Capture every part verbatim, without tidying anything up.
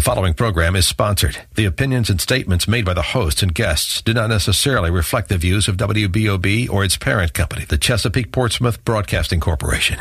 The following program is sponsored. The opinions and statements made by the hosts and guests do not necessarily reflect the views of W B O B or its parent company, the Chesapeake Portsmouth Broadcasting Corporation.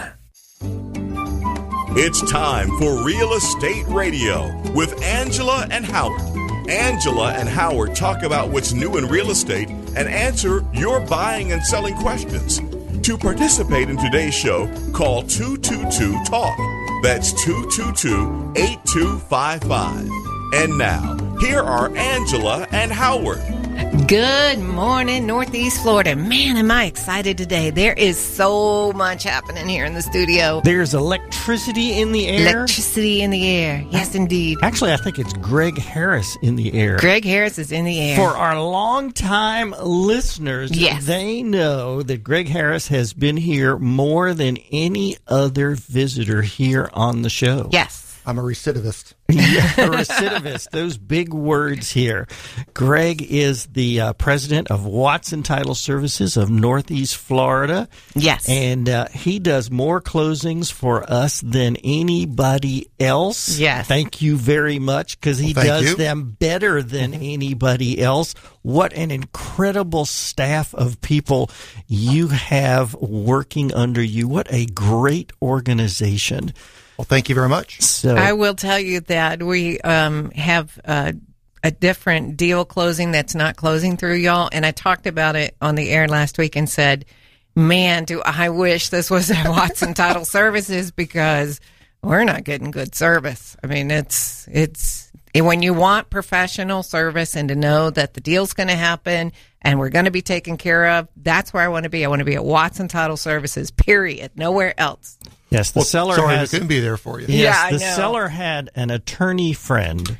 It's time for Real Estate Radio with Angela and Howard. Angela and Howard talk about what's new in real estate and answer your buying and selling questions. To participate in today's show, call two two two talk. That's two two two, eight two five five. And now, here are Angela and Howard. Good morning, Northeast Florida. Man, am I excited today. There is so much happening here in the studio. There's electricity in the air. Electricity in the air. Yes, indeed. Actually, I think it's Greg Harris in the air. Greg Harris is in the air. For our longtime listeners, yes. They know that Greg Harris has been here more than any other visitor here on the show. Yes. I'm a recidivist. Yeah, a recidivist. Those big words here. Greg is the uh, president of Watson Title Services of Northeast Florida. Yes. And uh, he does more closings for us than anybody else. Yes. Thank you very much, because he well, does you. them better than anybody else. What an incredible staff of people you have working under you. What a great organization. Well, thank you very much. So I will tell you that we um, have uh, a different deal closing that's not closing through, y'all. And I talked about it on the air last week and said, man, do I wish this was at Watson Title Services, because we're not getting good service. I mean, it's it's when you want professional service and to know that the deal's going to happen and we're going to be taken care of, that's where I want to be. I want to be at Watson Title Services, period. Nowhere else. Yes, the well, seller sorry has, we couldn't be there for you. Yes, yeah, I the know. seller had an attorney friend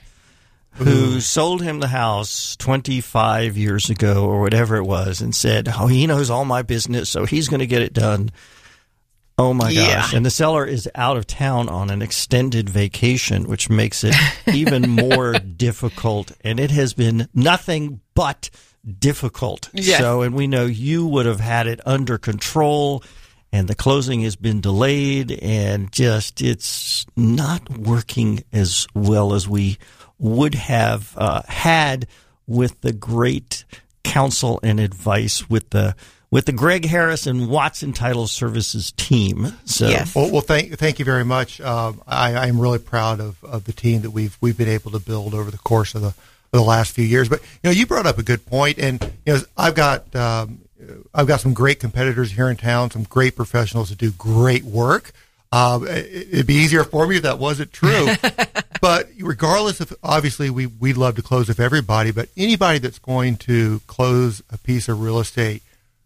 who Ooh. sold him the house twenty-five years ago or whatever it was, and said, oh, he knows all my business, so he's going to get it done. Oh, my gosh. Yeah. And the seller is out of town on an extended vacation, which makes it even more difficult. And it has been nothing but difficult. Yes. So, and we know you would have had it under control, and the closing has been delayed, and just it's not working as well as we would have uh, had with the great counsel and advice with the with the Greg Harris and Watson Title Services team. So, yes. Well, well thank thank you very much. Um, I, I am really proud of, of the team that we've we've been able to build over the course of the of the last few years. But you know, you brought up a good point, and you know, I've got. Um, I've got some great competitors here in town, some great professionals that do great work. Uh, it'd be easier for me if that wasn't true. But regardless of, obviously, we, we'd love to close with everybody, but anybody that's going to close a piece of real estate,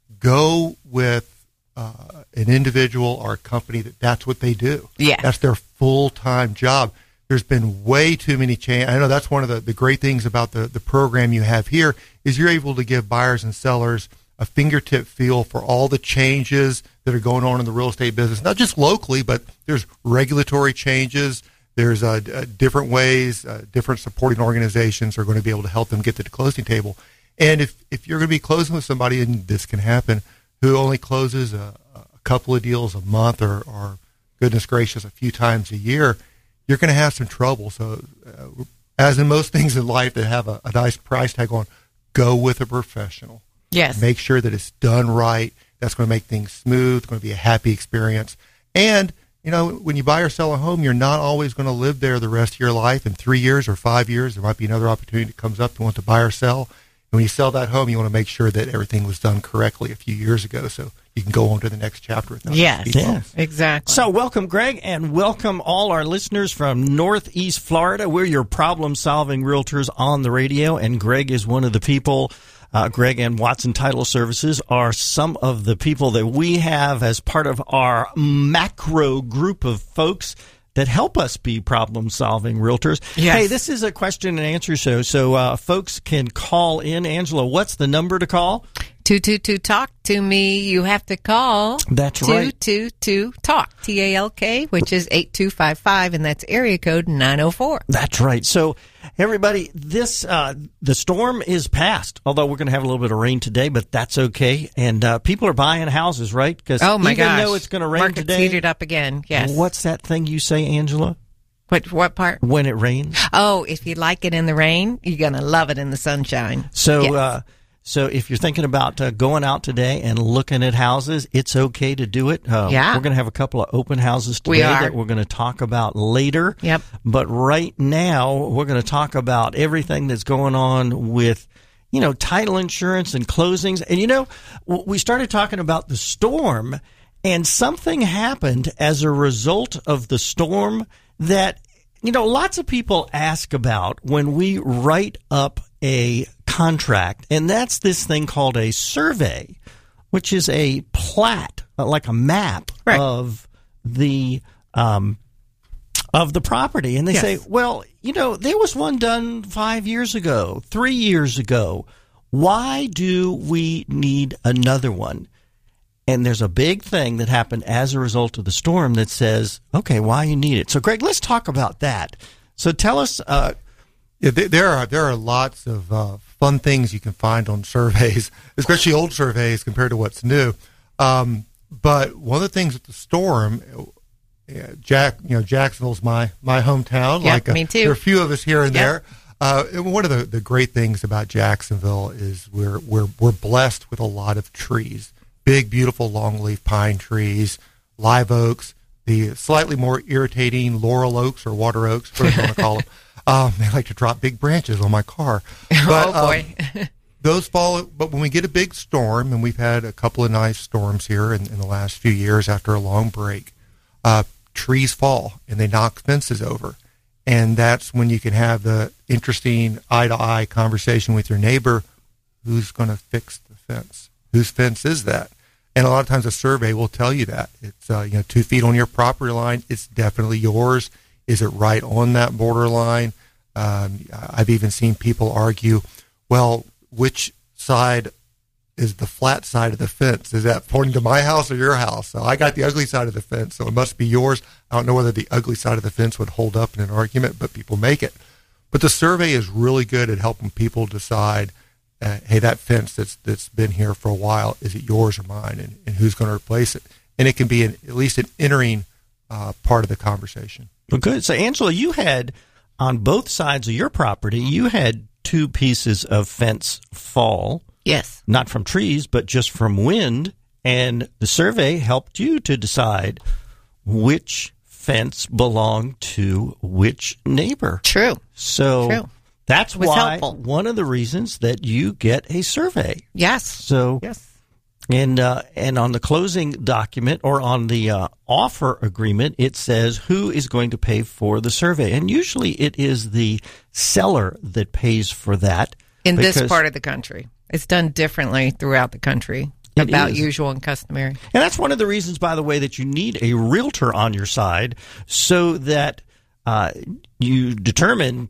go with uh, an individual or a company that that's what they do. Yeah. That's their full-time job. There's been way too many changes. I know that's one of the, the great things about the, the program you have here is you're able to give buyers and sellers a fingertip feel for all the changes that are going on in the real estate business, not just locally, but there's regulatory changes. There's uh, uh, different ways, uh, different supporting organizations are going to be able to help them get to the closing table. And if, if you're going to be closing with somebody, and this can happen, who only closes a, a couple of deals a month or, or, goodness gracious, a few times a year, you're going to have some trouble. So uh, as in most things in life that have a, a nice price tag on, go with a professional. Yes. Make sure that it's done right. That's going to make things smooth. It's going to be a happy experience. And, you know, when you buy or sell a home, you're not always going to live there the rest of your life. In three years or five years, there might be another opportunity that comes up to want to buy or sell. And when you sell that home, you want to make sure that everything was done correctly a few years ago so you can go on to the next chapter. Without yes, yeah. exactly. So welcome, Greg, and welcome all our listeners from Northeast Florida. We're your problem-solving realtors on the radio, and Greg is one of the people. Uh, Greg and Watson Title Services are some of the people that we have as part of our macro group of folks that help us be problem-solving realtors. Yes. Hey, this is a question and answer show, so uh, folks can call in. Angela, what's the number to call? two two two talk to me. You have to call. That's right. two two two talk, T A L K, which is eight two five five, and that's area code nine oh four. That's right. So, everybody, this uh, the storm is past, although we're going to have a little bit of rain today, but that's okay. And uh, people are buying houses, right? Because oh my even gosh. though it's going to rain Market's today, heated up again. Yes. What's that thing you say, Angela? What what part? When it rains. Oh, if you like it in the rain, you're going to love it in the sunshine. So, Yes. uh, so if you're thinking about uh, going out today and looking at houses, it's okay to do it. Uh, Yeah. We're going to have a couple of open houses today We are. that we're going to talk about later. Yep. But right now, we're going to talk about everything that's going on with, you know, title insurance and closings. And, you know, w- we started talking about the storm, and something happened as a result of the storm that, you know, lots of people ask about when we write up a contract, and that's this thing called a survey, which is a plat, uh, like a map Right. of the um, of the property. And they Yes. say, well, you know, there was one done five years ago, three years ago. Why do we need another one? And there's a big thing that happened as a result of the storm that says, okay, why you need it. So, Greg, let's talk about that. So tell us. Uh, Yeah, there- there are there are lots of uh, fun things you can find on surveys, especially old surveys compared to what's new. Um, but one of the things with the storm, uh, Jack, you know, Jacksonville's my my hometown. Yep, like uh, me too. There are a few of us here and Yep. there. Uh, and one of the, the great things about Jacksonville is we're we're we're blessed with a lot of trees, big, beautiful longleaf pine trees, live oaks, the slightly more irritating laurel oaks or water oaks, whatever you want to call them. Um, they like to drop big branches on my car. But, oh, boy. Um, those fall, but when we get a big storm, and we've had a couple of nice storms here in, in the last few years after a long break, uh, trees fall and they knock fences over. And that's when you can have the interesting eye-to-eye conversation with your neighbor. Who's going to fix the fence? Whose fence is that? And a lot of times a survey will tell you that. It's uh, you know two feet on your property line. It's definitely yours. Is it right on that borderline? Um, I've even seen people argue, well, which side is the flat side of the fence? Is that pointing to my house or your house? So I got the ugly side of the fence, so it must be yours. I don't know whether the ugly side of the fence would hold up in an argument, but people make it. But the survey is really good at helping people decide, uh, hey, that fence that's that's been here for a while, is it yours or mine, and, and who's going to replace it? And it can be an, at least an entering uh, part of the conversation. well, good. So, Angela, you had on both sides of your property, you had two pieces of fence fall, Yes. not from trees, but just from wind. And the survey helped you to decide which fence belonged to which neighbor. True. So True. that's It was why helpful. one of the reasons that you get a survey. Yes. So Yes. And uh, and on the closing document or on the uh, offer agreement, it says who is going to pay for the survey. And usually it is the seller that pays for that. In this because- part of the country. It's done differently throughout the country, It about is. usual and customary. And that's one of the reasons, by the way, that you need a realtor on your side so that uh, you determine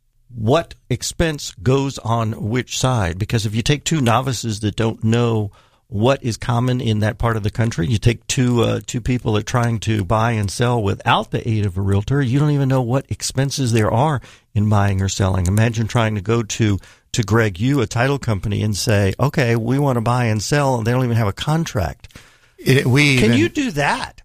what expense goes on which side. Because if you take two novices that don't know what is common in that part of the country, you take two uh, two people that are trying to buy and sell without the aid of a realtor, you don't even know what expenses there are in buying or selling. Imagine trying to go to to Greg you, a title company, and say, okay, we want to buy and sell, and they don't even have a contract. It, we Can even, you do that?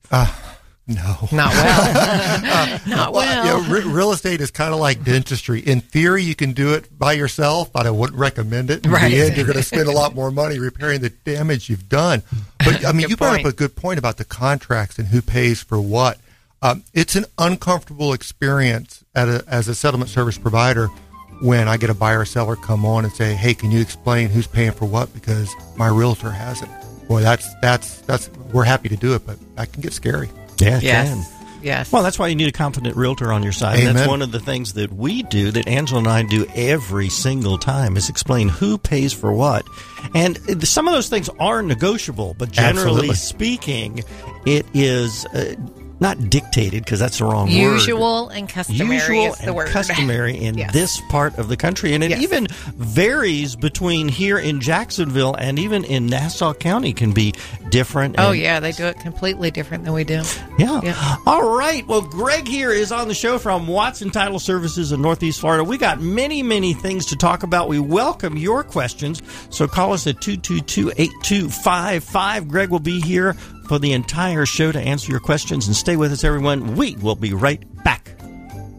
No. Not well. Not well. Yeah, re- real estate is kind of like dentistry. In theory, you can do it by yourself, but I wouldn't recommend it. In Right. the end, you're going to spend a lot more money repairing the damage you've done. But, I mean, Good you brought point. up a good point about the contracts and who pays for what. Um, it's an uncomfortable experience at a, as a settlement service provider when I get a buyer or seller come on and say, hey, can you explain who's paying for what because my realtor hasn't. Boy, that's, that's, that's, we're happy to do it, but that can get scary. Yeah, it Yes. can. Yes. Well, that's why you need a competent realtor on your side. And that's Amen. one of the things that we do, that Angela and I do every single time, is explain who pays for what. And some of those things are negotiable, but generally Absolutely. speaking, it is uh, not dictated, because that's the wrong word. Usual and customary Usual is the and word. customary in Yes. this part of the country. And it Yes. even varies between here in Jacksonville and even in Nassau County can be different. Oh, And- yeah. They do it completely different than we do. yeah. Yeah. All right. Well, Greg here is on the show from Watson Title Services in Northeast Florida. We got many, many things to talk about. We welcome your questions. So call us at two two two, eight two five five. Greg will be here for the entire show to answer your questions. And stay with us, everyone. We will be right back.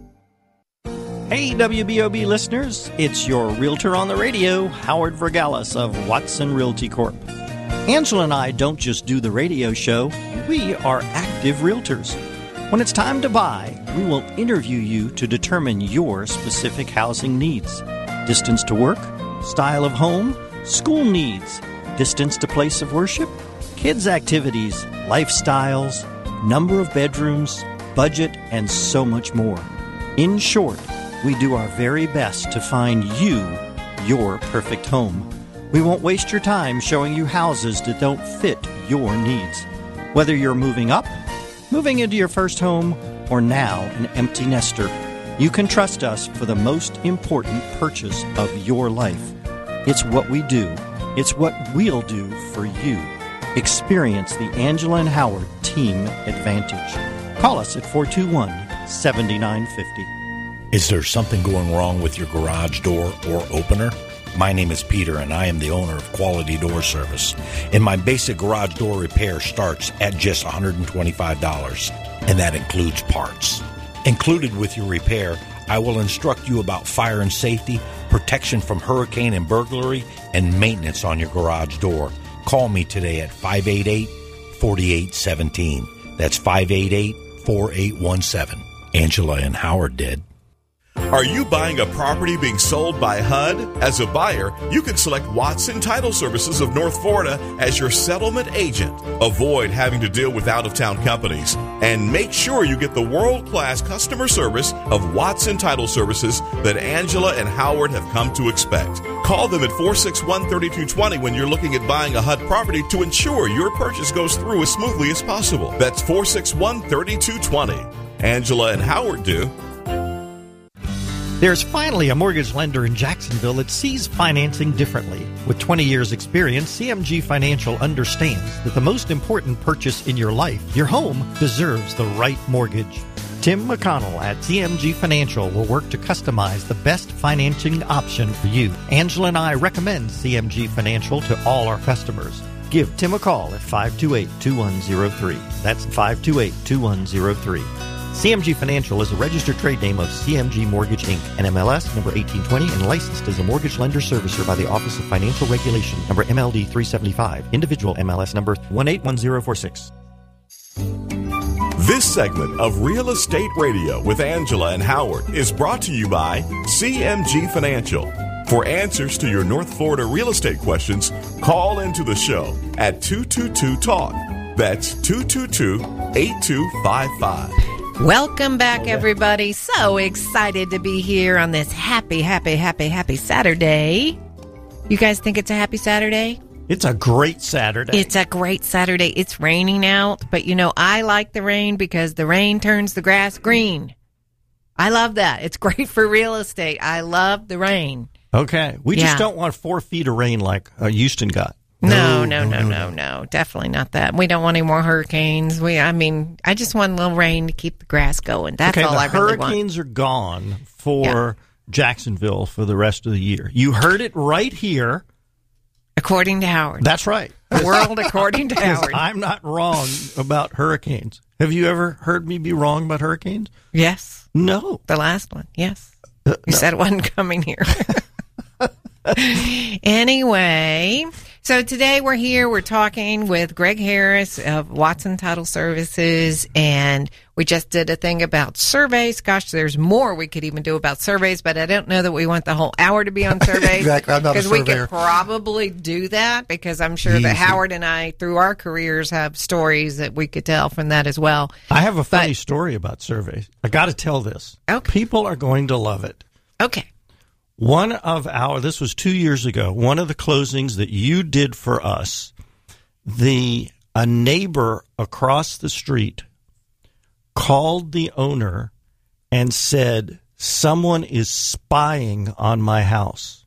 Hey, W B O B listeners, it's your realtor on the radio, Howard Vergalis of Watson Realty Corp. Angela and I don't just do the radio show, we are active realtors. When it's time to buy, we will interview you to determine your specific housing needs. Distance to work, style of home, school needs, distance to place of worship, kids' activities, lifestyles, number of bedrooms, budget, and so much more. In short, we do our very best to find you your perfect home. We won't waste your time showing you houses that don't fit your needs. Whether you're moving up, moving into your first home, or now an empty nester, you can trust us for the most important purchase of your life. It's what we do. It's what we'll do for you. Experience the Angela and Howard Team Advantage. Call us at four two one, seven nine five zero. Is there something going wrong with your garage door or opener? My name is Peter, and I am the owner of Quality Door Service. And my basic garage door repair starts at just one hundred twenty-five dollars, and that includes parts. Included with your repair, I will instruct you about fire and safety, protection from hurricane and burglary, and maintenance on your garage door. Call me today at five eight eight, four eight one seven. That's five eight eight, four eight one seven. Angela and Howard did. Are you buying a property being sold by H U D? As a buyer, you can select Watson Title Services of North Florida as your settlement agent. Avoid having to deal with out-of-town companies, and make sure you get the world-class customer service of Watson Title Services that Angela and Howard have come to expect. Call them at four six one, three two two zero when you're looking at buying a H U D property to ensure your purchase goes through as smoothly as possible. That's four six one, three two two zero. Angela and Howard do. There's finally a mortgage lender in Jacksonville that sees financing differently. With twenty years experience, C M G Financial understands that the most important purchase in your life, your home, deserves the right mortgage. Tim McConnell at C M G Financial will work to customize the best financing option for you. Angela and I recommend C M G Financial to all our customers. Give Tim a call at five two eight, two one zero three. That's five two eight, two one zero three. C M G Financial is a registered trade name of C M G Mortgage, Incorporated, N M L S number eighteen twenty, and licensed as a mortgage lender servicer by the Office of Financial Regulation, number M L D three seventy-five, individual M L S number one eight one zero four six. This segment of Real Estate Radio with Angela and Howard is brought to you by C M G Financial. For answers to your North Florida real estate questions, call into the show at two two two talk. That's two two two, eight two five five. Welcome back, everybody. So excited to be here on this happy, happy, happy, happy Saturday. You guys think it's a happy Saturday? It's a great Saturday. It's a great Saturday. It's raining out, but you know, I like the rain because the rain turns the grass green. I love that. It's great for real estate. I love the rain. Okay. We Yeah. just don't want four feet of rain like uh, Houston got. No, no, no, no, no. Definitely not that. We don't want any more hurricanes. We, I mean, I just want a little rain to keep the grass going. That's okay, all the I really want. hurricanes are gone for Jacksonville for the rest of the year. You heard it right here. According to Howard. That's right. The world according to 'Cause Howard. I'm not wrong about hurricanes. Have you ever heard me be wrong about hurricanes? Yes. No. The last one. Yes. Uh, You no. said it wasn't coming here. Anyway, so today we're here. We're talking with Greg Harris of Watson Title Services, and we just did a thing about surveys. Gosh, there's more we could even do about surveys, but I don't know that we want the whole hour to be on surveys. Exactly. I'm not a Because we surveyor. could probably do that, because I'm sure that Easy. Howard and I, through our careers, have stories that we could tell from that as well. I have a funny But- story about surveys. I got to tell this. Okay. People are going to love it. Okay. One of our, this was two years ago, one of the closings that you did for us, the a neighbor across the street called the owner and said, someone is spying on my house.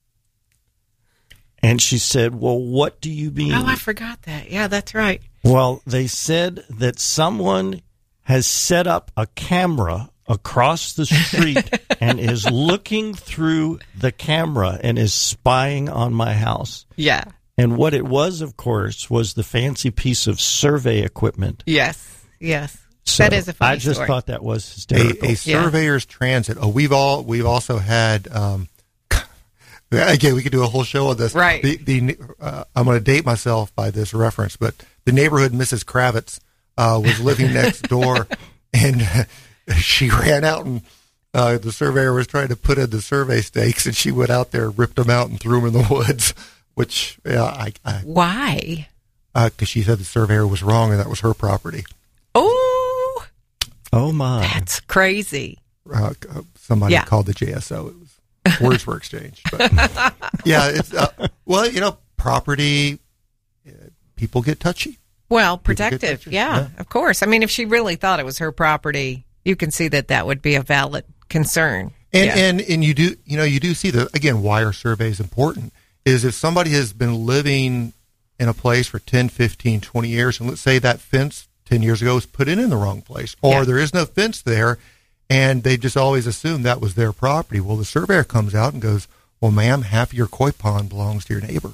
And she said, well, what do you mean? Oh, I forgot that. Yeah, that's right. Well, they said that someone has set up a camera across the street and is looking through the camera and is spying on my house. Yeah. And what it was, of course, was the fancy piece of survey equipment. Yes. Yes. So that is a funny I just story. thought that was hysterical. A, a surveyor's transit. Oh, we've all we've also had. Um, again, we could do a whole show on this. Right. The, the uh, I'm going to date myself by this reference, but the neighborhood Missus Kravitz uh, was living next door, and uh, she ran out and uh, the surveyor was trying to put in the survey stakes, and she went out there, ripped them out, and threw them in the woods. Which yeah, I, I Why? because uh, she said the surveyor was wrong and that was her property. Oh, Oh, my. that's crazy. Uh, somebody Yeah. called the J S O. It was words were exchanged. But, yeah, it's uh, well, you know, property. Uh, people get touchy. Well, People get protective. touchy. Yeah, Yeah. of course. I mean, if she really thought it was her property, you can see that that would be a valid concern. And Yeah. and and you do you know you do see that again. Why are surveys important? Is if somebody has been living in a place for ten, fifteen, twenty years, and let's say that fence ten years ago was put in in the wrong place, or Yeah. there is no fence there, and they just always assume that was their property. Well, the surveyor comes out and goes, well, ma'am, half of your koi pond belongs to your neighbor.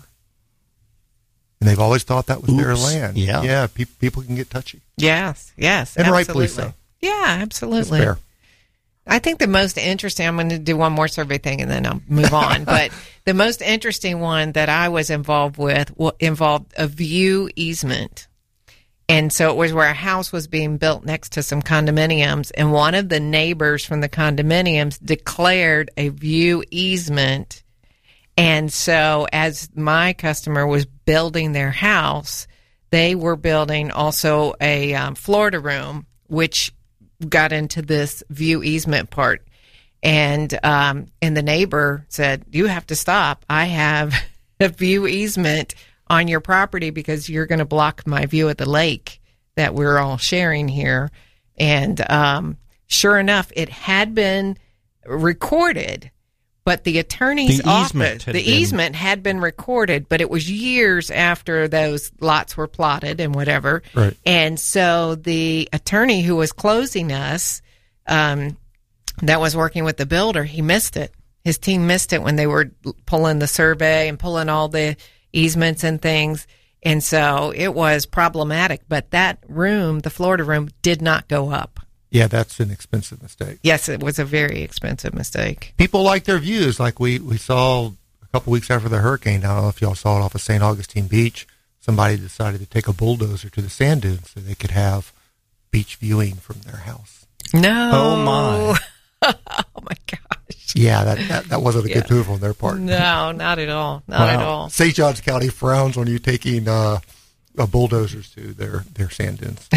And they've always thought that was their Oops. land. Yeah. Yeah, pe- people can get touchy. Yes, yes. And rightfully absolutely. so. Yeah, It's absolutely. fair. I think the most interesting, I'm going to do one more survey thing and then I'll move on. But the most interesting one that I was involved with wa- involved a view easement. And so it was where a house was being built next to some condominiums. And one of the neighbors from the condominiums declared a view easement. And so as my customer was building their house, they were building also a um, Florida room, which got into this view easement part. And um, and the neighbor said, you have to stop. I have a view easement on your property because you're going to block my view of the lake that we're all sharing here. And um, sure enough, it had been recorded, but the attorney's The easement office, had the been- easement had been recorded, but it was years after those lots were plotted and whatever. Right. And so the attorney who was closing us, um, that was working with the builder, he missed it. His team missed it when they were pulling the survey and pulling all the easements and things. And so it was problematic. But that room, the Florida room, did not go up. Yeah, that's an expensive mistake. Yes, it was a very expensive mistake. People like their views. Like we, we saw a couple weeks after the hurricane, I don't know if y'all saw it off of Saint Augustine Beach, somebody decided to take a bulldozer to the sand dunes so they could have beach viewing from their house. No. Oh, my. Oh, my gosh. Yeah, that, that, that wasn't a good Yeah. move on their part. No, not at all. Not at Wow. all. Saint Johns County frowns on you taking uh, uh, bulldozers to their, their sand dunes.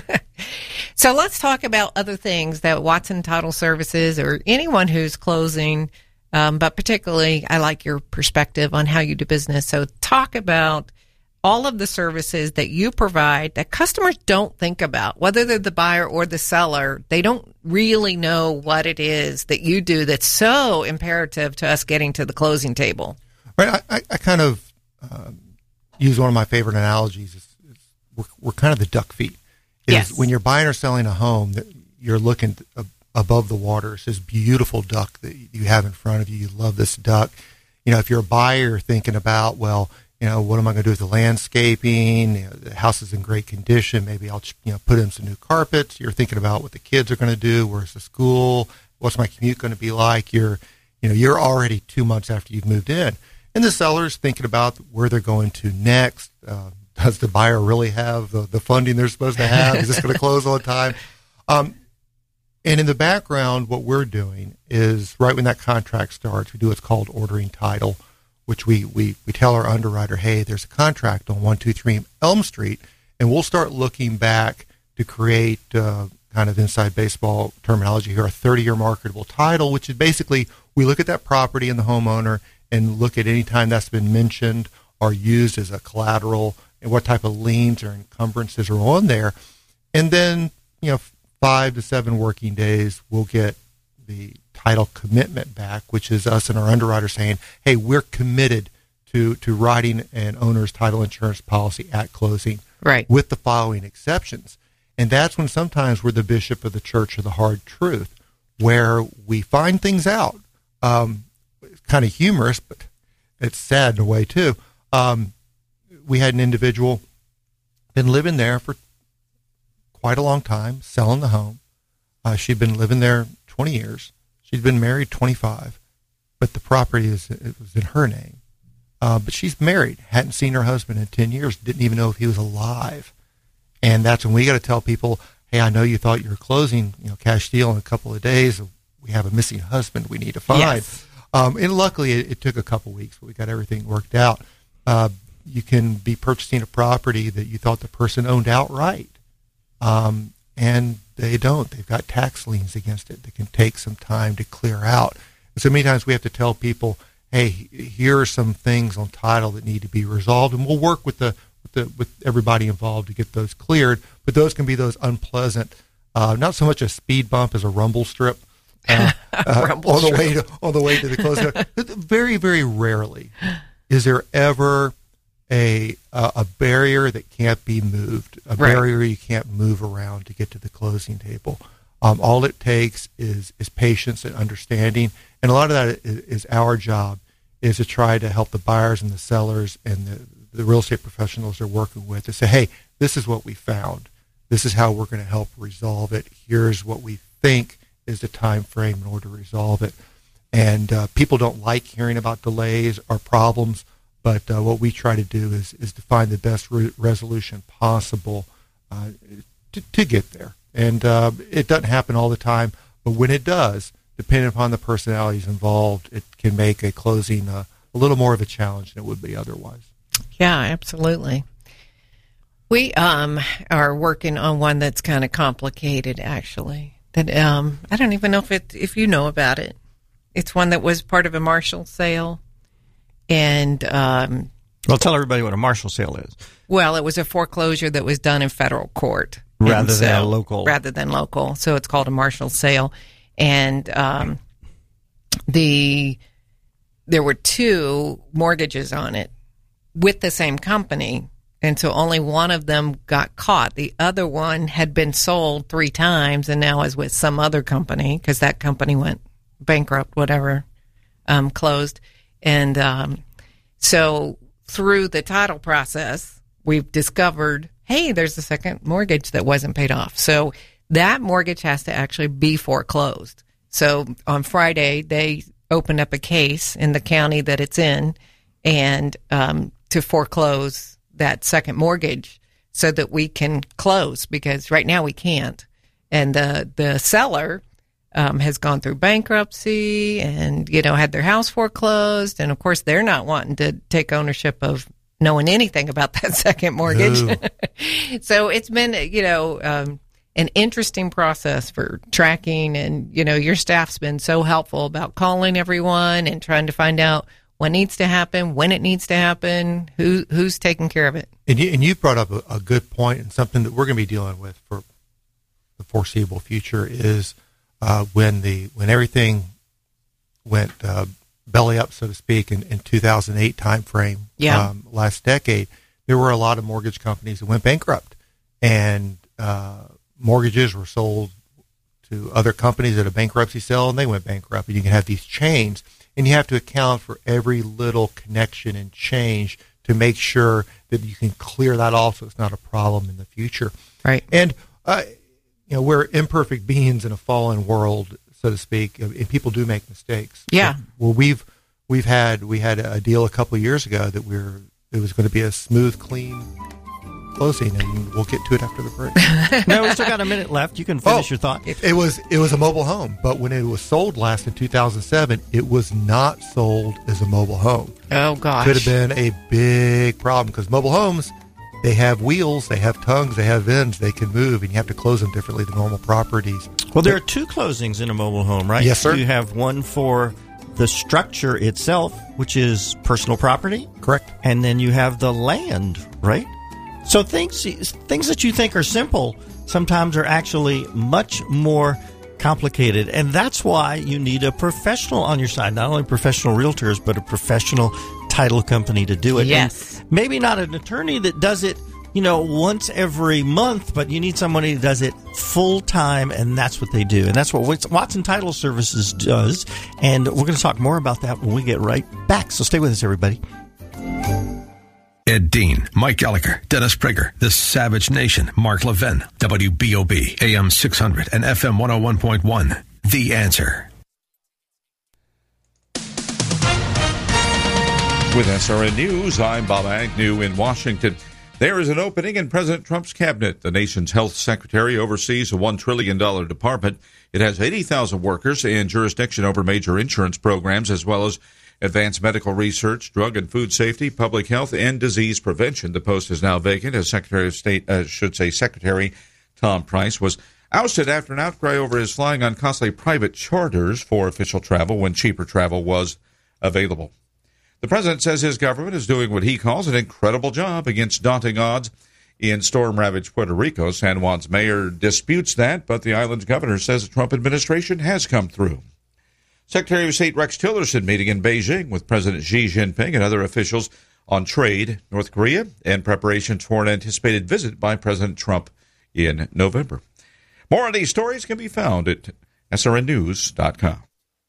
So let's talk about other things that Watson Title Services or anyone who's closing, um, but particularly I like your perspective on how you do business. So talk about all of the services that you provide that customers don't think about, whether they're the buyer or the seller. They don't really know what it is that you do that's so imperative to us getting to the closing table. Right. I, I, I kind of um, use one of my favorite analogies. Is, is we're, we're kind of the duck feet. Is Yes. When you're buying or selling a home, that you're looking ab- above the water. It's this beautiful duck that you have in front of you. You love this duck. You know, if you're a buyer thinking about, well, you know, what am I going to do with the landscaping? You know, the house is in great condition. Maybe I'll, you know, put in some new carpets. You're thinking about what the kids are going to do. Where's the school? What's my commute going to be like? You're, you know, you're already two months after you've moved in. And the seller's thinking about where they're going to next. Uh, does the buyer really have the, the funding they're supposed to have? Is this going to close on time? Um, and in the background, what we're doing is right when that contract starts, we do what's called ordering title, which we, we, we tell our underwriter, hey, there's a contract on one two three Elm Street, and we'll start looking back to create uh, kind of inside baseball terminology here, a thirty-year marketable title, which is basically we look at that property and the homeowner and look at any time that's been mentioned or used as a collateral and what type of liens or encumbrances are on there. And then, you know, five to seven working days, we'll get the title commitment back, which is us and our underwriter saying, hey, we're committed to, to writing an owner's title insurance policy at closing Right. with the following exceptions. And that's when sometimes we're the bishop of the church of the hard truth, where we find things out. Um, it's kind of humorous, but it's sad in a way too. Um, we had an individual been living there for quite a long time, selling the home. Uh, she'd been living there twenty years. She'd been married twenty-five, but the property is it was in her name. Uh, but she's married, hadn't seen her husband in ten years, didn't even know if he was alive. And that's when we got to tell people, hey, I know you thought you were closing, you know, cash deal in a couple of days. We have a missing husband we need to find. Yes. Um, and luckily, it, it took a couple weeks, but we got everything worked out. Uh, you can be purchasing a property that you thought the person owned outright, um, and they don't. They've got tax liens against it that can take some time to clear out. And so many times we have to tell people, hey, here are some things on title that need to be resolved, and we'll work with the with, the, with everybody involved to get those cleared. But those can be those unpleasant, uh, not so much a speed bump as a rumble strip uh, uh, rumble on the strip. way to on the way to the closing. Very, very rarely is there ever a a, a barrier that can't be moved, a Right. barrier you can't move around to get to the closing table. Um, all it takes is is patience and understanding, and a lot of that is, is our job, is to try to help the buyers and the sellers and the, the real estate professionals they're working with to say, hey, this is what we found. This is how we're going to help resolve it. Here's what we think is the time frame in order to resolve it. And uh, people don't like hearing about delays or problems, but uh, what we try to do is is to find the best re- resolution possible uh, to, to get there. And uh, it doesn't happen all the time, but when it does, depending upon the personalities involved, it can make a closing uh, a little more of a challenge than it would be otherwise. Yeah, absolutely. We um, are working on one that's kind of complicated, actually. That um, I don't even know if it if you know about it. It's one that was part of a Marshall sale, and um, Well, tell everybody what a Marshall sale is. well, it was a foreclosure that was done in federal court Rather And than so- a local. Rather than local, so it's called a Marshall sale, and um, the there were two mortgages on it with the same company. And so only one of them got caught. The other one had been sold three times and now is with some other company because that company went bankrupt, whatever, um, closed. And um, so through the title process, we've discovered, hey, there's a second mortgage that wasn't paid off. So that mortgage has to actually be foreclosed. So on Friday, they opened up a case in the county that it's in and um, to foreclose that second mortgage so that we can close, because right now we can't. And the the seller um, has gone through bankruptcy and, you know, had their house foreclosed. And, of course, they're not wanting to take ownership of knowing anything about that second mortgage. No. So it's been, you know, um, an interesting process for tracking. And, you know, your staff's been so helpful about calling everyone and trying to find out what needs to happen, when it needs to happen, who who's taking care of it. And you, and you brought up a, a good point, and something that we're going to be dealing with for the foreseeable future is uh, when the when everything went uh, belly up, so to speak, in, in two thousand eight time frame, Yeah. um, last decade, there were a lot of mortgage companies that went bankrupt, and uh, mortgages were sold to other companies at a bankruptcy sale, and they went bankrupt. And you can have these chains. And you have to account for every little connection and change to make sure that you can clear that off so it's not a problem in the future. Right. And, uh, you know, we're imperfect beings in a fallen world, so to speak, and people do make mistakes. Yeah. Well, we've we've had we had a deal a couple of years ago that we we're it was going to be a smooth, clean closing, and we'll get to it after the break. No, we still got a minute left. You can finish Oh. your thought. It was it was a mobile home, but when it was sold last in two thousand seven, it was not sold as a mobile home. Oh, gosh. Could have been a big problem because mobile homes, they have wheels, they have tongues, they have ends, they can move, and you have to close them differently than normal properties. Well, there are two closings in a mobile home, right? Yes, sir. You have one for the structure itself, which is personal property, Correct? and then you have the land, right? So things things that you think are simple sometimes are actually much more complicated, and that's why you need a professional on your side. Not only professional realtors, but a professional title company to do it. Yes. And maybe not an attorney that does it, you know, once every month, but you need somebody that does it full time, and that's what they do. And that's what Watson Title Services does. And we're going to talk more about that when we get right back. So stay with us, everybody. Ed Dean, Mike Gallagher, Dennis Prager, The Savage Nation, Mark Levin, W B O B, A M six hundred and F M one oh one point one. The Answer. With S R N News, I'm Bob Agnew in Washington. There is an opening in President Trump's cabinet. The nation's health secretary oversees a one trillion dollars department. It has eighty thousand workers and jurisdiction over major insurance programs, as well as advanced medical research, drug and food safety, public health, and disease prevention. The post is now vacant as Secretary of State, uh, should say Secretary Tom Price was ousted after an outcry over his flying on costly private charters for official travel when cheaper travel was available. The president says his government is doing what he calls an incredible job against daunting odds in storm-ravaged Puerto Rico. San Juan's mayor disputes that, but the island's governor says the Trump administration has come through. Secretary of State Rex Tillerson meeting in Beijing with President Xi Jinping and other officials on trade, North Korea, and preparations for an anticipated visit by President Trump in November. More on these stories can be found at S R N news dot com.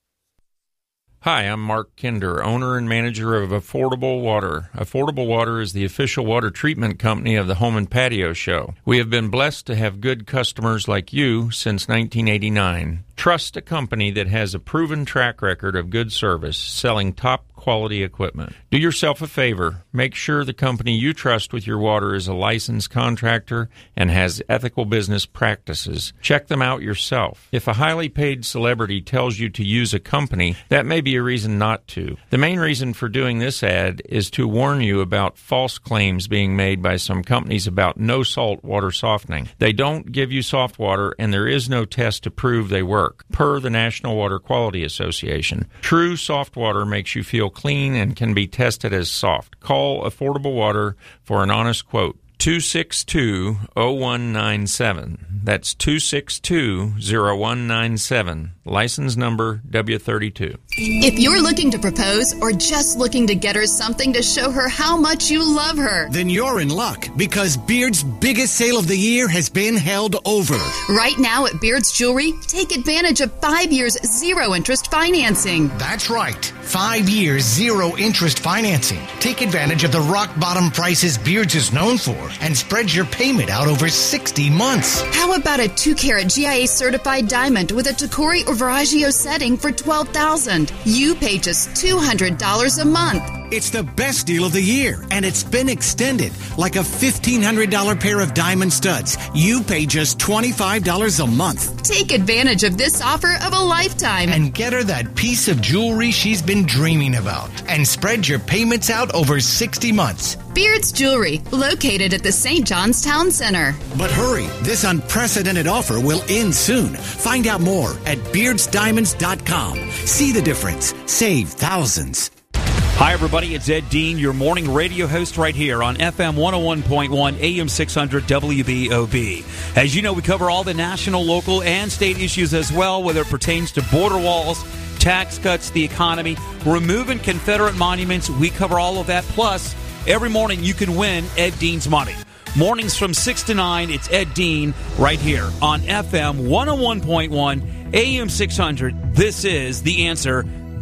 Hi, I'm Mark Kinder, owner and manager of Affordable Water. Affordable Water is the official water treatment company of the Home and Patio Show. We have been blessed to have good customers like you since nineteen eighty-nine. Trust a company that has a proven track record of good service, selling top-quality equipment. Do yourself a favor. Make sure the company you trust with your water is a licensed contractor and has ethical business practices. Check them out yourself. If a highly paid celebrity tells you to use a company, that may be a reason not to. The main reason for doing this ad is to warn you about false claims being made by some companies about no-salt water softening. They don't give you soft water, and there is no test to prove they work, per the National Water Quality Association. True soft water makes you feel clean and can be tested as soft. Call Affordable Water for an honest quote. two six two, oh one nine seven. That's two six two, oh one nine seven. License number W thirty-two. If you're looking to propose or just looking to get her something to show her how much you love her, then you're in luck, because Beard's biggest sale of the year has been held over. Right now at Beard's Jewelry, take advantage of five years zero interest financing. That's right. Five years zero interest financing. Take advantage of the rock bottom prices Beard's is known for and spread your payment out over sixty months. How about a two carat G I A certified diamond with a Tacori or Veragio setting for twelve thousand dollars? You pay just two hundred dollars a month. It's the best deal of the year, and it's been extended. Like a fifteen hundred dollars pair of diamond studs, you pay just twenty-five dollars a month. Take advantage of this offer of a lifetime and get her that piece of jewelry she's been dreaming about, and spread your payments out over sixty months. Beard's Jewelry, located at the Saint John's Town Center. But hurry, this unprecedented offer will end soon. Find out more at beards diamonds dot com. See the difference. Save thousands. Hi, everybody. It's Ed Dean, your morning radio host right here on F M one oh one point one, A M six hundred W B O B. As you know, we cover all the national, local, and state issues as well, whether it pertains to border walls, tax cuts, the economy, removing Confederate monuments. We cover all of that. Plus, every morning you can win Ed Dean's money. Mornings from six to nine, it's Ed Dean right here on F M one oh one point one, A M six hundred. This is The Answer,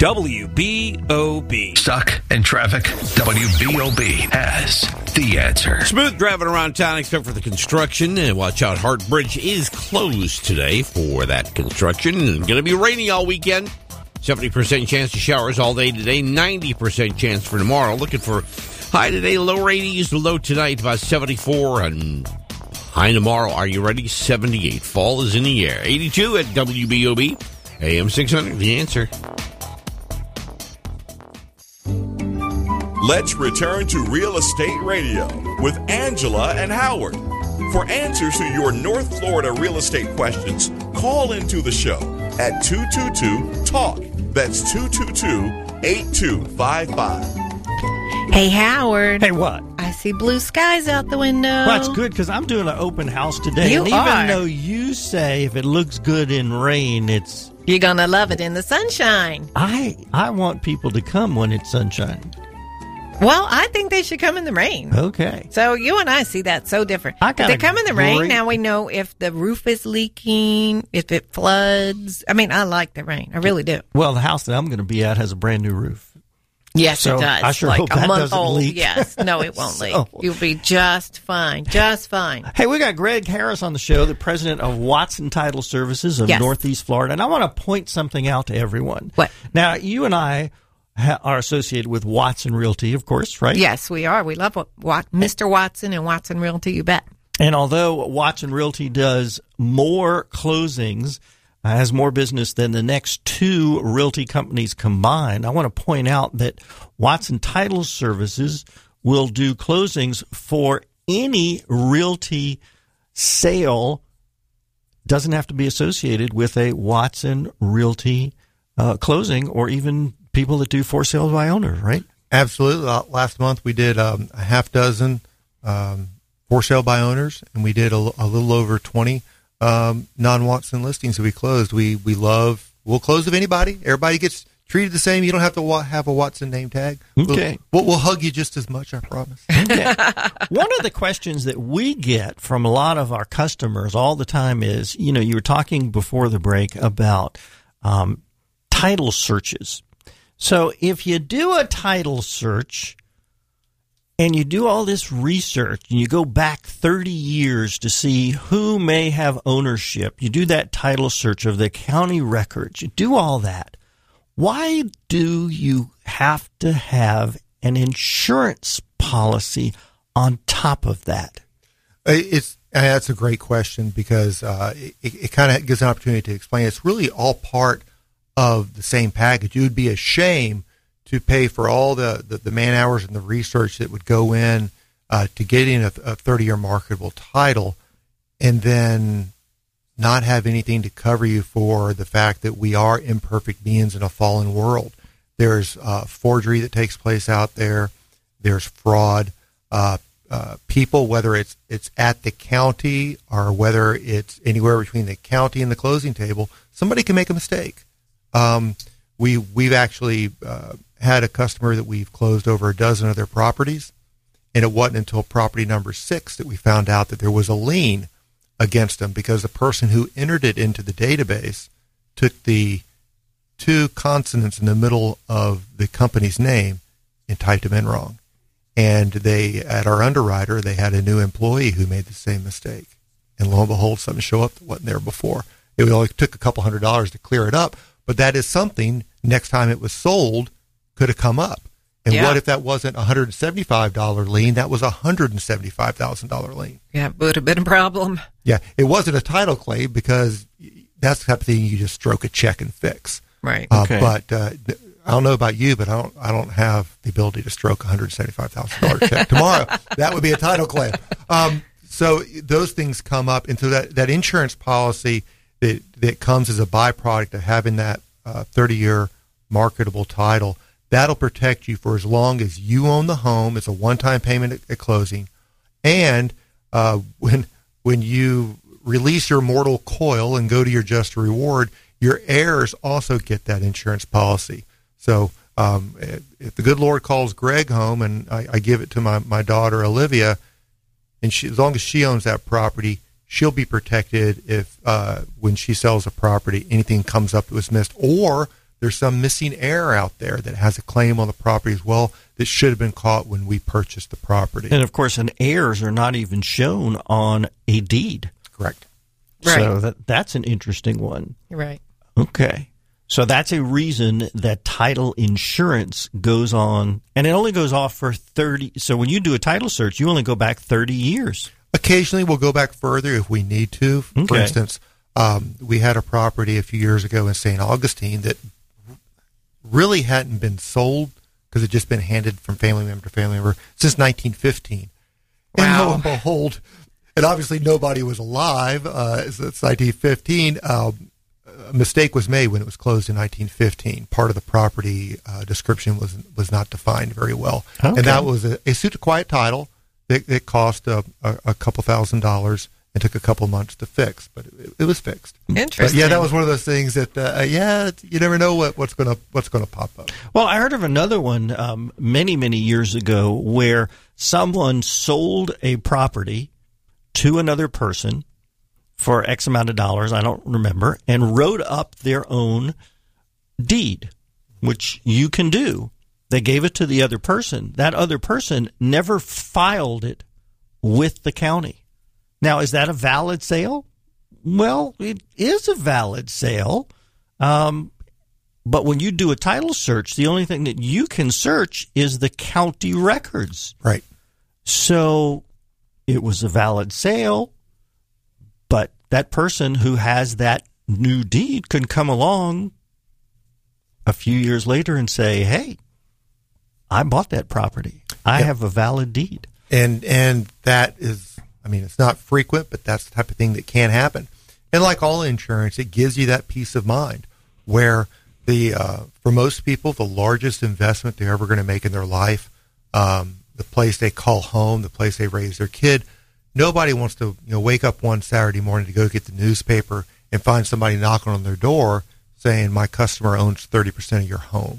W B O B. Stuck in traffic? W B O B has the answer. Smooth driving around town except for the construction. And watch out, Hart Bridge is closed today for that construction. It's going to be rainy all weekend. seventy percent chance of showers all day today. ninety percent chance for tomorrow. Looking for high today, low eighties, low tonight, about seventy-four. And high tomorrow, are you ready? seventy-eight. Fall is in the air. eighty-two at W B O B. A M six hundred, the answer. Let's return to Real Estate Radio with Angela and Howard. For answers to your North Florida real estate questions, call into the show at two two two, talk. That's two two two, eight two five five. Hey, Howard. Hey, what? I see blue skies out the window. Well, that's good, because I'm doing an open house today. You and even are. though you say if it looks good in rain, it's... You're going to love it in the sunshine. I I want people to come when it's sunshine. Well, I think they should come in the rain. Okay. So you and I see that so different. I If got they a come in the rain, great- now we know if the roof is leaking, if it floods. I mean, I like the rain. I really do. Well, the house that I'm going to be at has a brand new roof. Yes, so it does. I sure like hope a that month doesn't old. leak. Yes. No, it won't So- leak. You'll be just fine. Just fine. Hey, we got Greg Harris on the show, the president of Watson Title Services of Yes. Northeast Florida. And I want to point something out to everyone. What? Now, you and I ha- are associated with Watson Realty, of course, right? Yes, we are. We love what, what Mister Watson and Watson Realty, you bet. And although Watson Realty does more closings, uh, has more business than the next two realty companies combined, I want to point out that Watson Title Services will do closings for any realty sale. Doesn't have to be associated with a Watson Realty uh, closing, or even people that do for sale by owner, right? Absolutely. Uh, Last month we did um, a half dozen um, for sale by owners, and we did a, a little over twenty um, non-Watson listings that we closed. We we love, we'll close of anybody. Everybody gets treated the same. You don't have to wa- have a Watson name tag. Okay. We'll, we'll, we'll hug you just as much, I promise. Okay. One of the questions that we get from a lot of our customers all the time is, you know, you were talking before the break about um, title searches. So if you do a title search and you do all this research and you go back thirty years to see who may have ownership, you do that title search of the county records, you do all that. Why do you have to have an insurance policy on top of that? It's uh, that's a great question, because uh, it, it kind of gives an opportunity to explain. It's really all part of the same package. It would be a shame to pay for all the, the, the man hours and the research that would go in uh, to getting a, a thirty-year marketable title, and then not have anything to cover you for the fact that we are imperfect beings in a fallen world. There's uh, forgery that takes place out there. There's fraud. Uh, uh, people, whether it's it's at the county or whether it's anywhere between the county and the closing table, somebody can make a mistake. Um, we we've actually uh, had a customer that we've closed over a dozen of their properties, and it wasn't until property number six that we found out that there was a lien against them, because the person who entered it into the database took the two consonants in the middle of the company's name and typed them in wrong. And they, at our underwriter, they had a new employee who made the same mistake. And lo and behold, something showed up that wasn't there before. It only took a couple hundred dollars to clear it up, but that is something next time it was sold could have come up. And Yeah. what if that wasn't a one hundred seventy-five dollars lien? That was a one hundred seventy-five thousand dollars lien. Yeah, it would have been a problem. Yeah, it wasn't a title claim, because that's the type of thing you just stroke a check and fix. Right. Uh, Okay. But uh, I don't know about you, but I don't I don't have the ability to stroke a one hundred seventy-five thousand dollars check tomorrow. That would be a title claim. Um, so those things come up, and so that, that insurance policy that that comes as a byproduct of having that uh, thirty-year marketable title, that'll protect you for as long as you own the home. It's a one-time payment at, at closing, and uh, when when you release your mortal coil and go to your just reward, your heirs also get that insurance policy. So um, if the good Lord calls Greg home, and I, I give it to my, my daughter Olivia, and she, as long as she owns that property, she'll be protected if uh, when she sells a property, anything comes up that was missed, or there's some missing heir out there that has a claim on the property as well that should have been caught when we purchased the property. And of course, an heirs are not even shown on a deed. Correct. So Right. that that's an interesting one. Right. Okay. So that's a reason that title insurance goes on, and it only goes off for thirty. So when you do a title search, you only go back thirty years. Occasionally, we'll go back further if we need to. For Okay. instance, um, we had a property a few years ago in Saint Augustine that really hadn't been sold because it had just been handed from family member to family member since nineteen fifteen. And Wow. lo and behold, and obviously nobody was alive. Uh, since nineteen fifteen, um, a mistake was made when it was closed in nineteen fifteen. Part of the property uh, description was was not defined very well, Okay. and that was a, a suit to quiet title. It, it cost a, a, a couple thousand dollars and took a couple months to fix, but it, it was fixed. But Interesting. yeah, that was one of those things that uh, yeah, you never know what, what's gonna what's gonna pop up. Well, I heard of another one um, many, many years ago where someone sold a property to another person for X amount of dollars, I don't remember, and wrote up their own deed, which you can do. They gave it to the other person. That other person never filed it with the county. Now, is that a valid sale? Well, it is a valid sale. Um, but when you do a title search, the only thing that you can search is the county records. Right. So it was a valid sale, but that person who has that new deed can come along a few years later and say, hey, I bought that property. I yep. have a valid deed. And and that is, I mean, it's not frequent, but that's the type of thing that can happen. And like all insurance, it gives you that peace of mind where the uh, for most people, the largest investment they're ever going to make in their life, um, the place they call home, the place they raise their kid, nobody wants to you know wake up one Saturday morning to go get the newspaper and find somebody knocking on their door saying, my customer owns thirty percent of your home.